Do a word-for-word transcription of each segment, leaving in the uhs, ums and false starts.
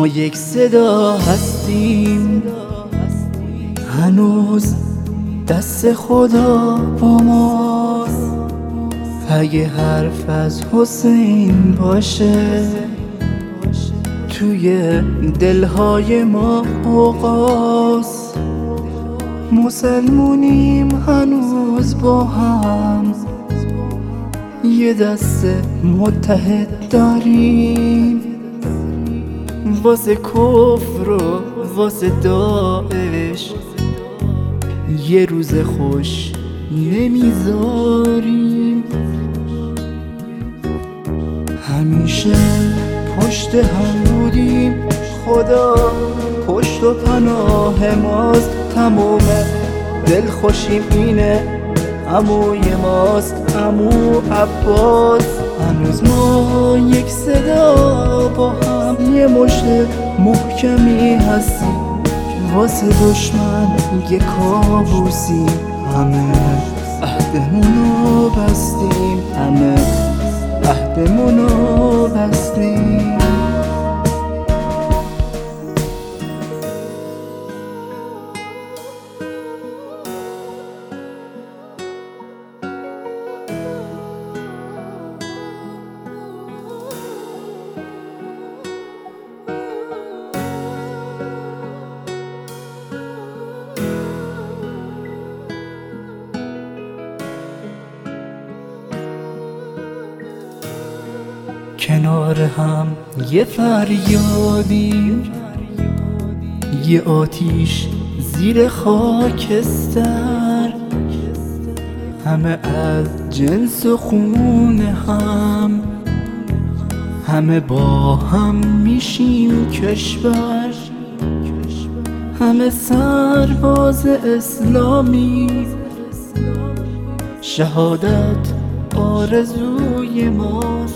ما یک صدا هستیم، هنوز دست خدا با ماست. اگه حرف از حسین باشه توی دلهای ما اوقاست. مسلمونیم هنوز با هم، یه دست متحد داریم. واسه کفر و واسه داعش یه روز خوش نمیذاریم. همیشه پشت هم بودیم، خدا پشت و پناه ماست. تموم دل خوشیم اینه عموی ماست، عمو عباس. هنوز ما یک صدا با هم، یه مشت محکمی هستیم. واسه دشمن یه کابوسیم، همه عهدمونو بستیم، همه عهدمونو بستیم. کنار هم یه فریادیم، یه آتیش زیر خاکستر. همه از جنس و خون هم، همه با هم میشیم کشور. همه سرباز اسلامی، شهادت آرزوی ماست.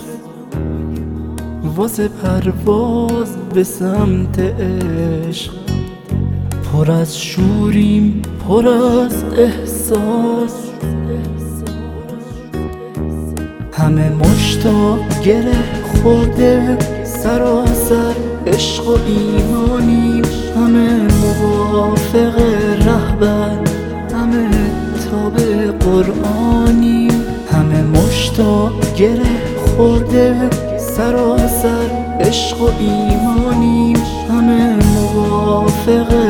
واسه پرواز به سمت عشق پر از شوریم، پر از احساس. همه مشتاق گره خورده سراسر عشق و ایمانیم. همه موافق رهبر، همه تابع قرآنیم. همه مشتاق گره خورده سراسر عشق و ایمانیم. همه موافق